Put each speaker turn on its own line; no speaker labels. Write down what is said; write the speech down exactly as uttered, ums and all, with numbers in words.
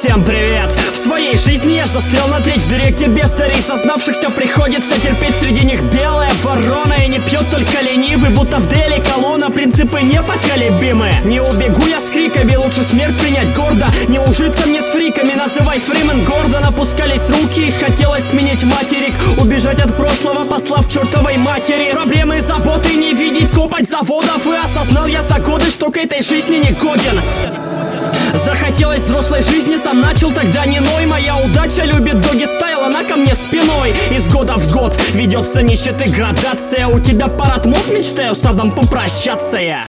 Всем привет! В своей жизни я застрял на треть в директе без старей сознавшихся. Приходится терпеть, среди них белая ворона. И не пьет только ленивый, будто в Дели колонна. Принципы непоколебимы. Не убегу я с криками, лучше смерть принять гордо. Не ужиться мне с фриками, называй Фримен Гордон. Опускались руки, хотелось сменить материк. Убежать от прошлого, послав чертовой матери. Проблемы, заботы не видеть, копать заводов. И осознал я за годы, что к этой жизни не годен. Захотелось взрослой жизни, сам начал тогда не ной. Моя удача любит доги стайл, она ко мне спиной. Из года в год ведется нищеты градация. У тебя парад мод, мечтаю с адом попрощаться я.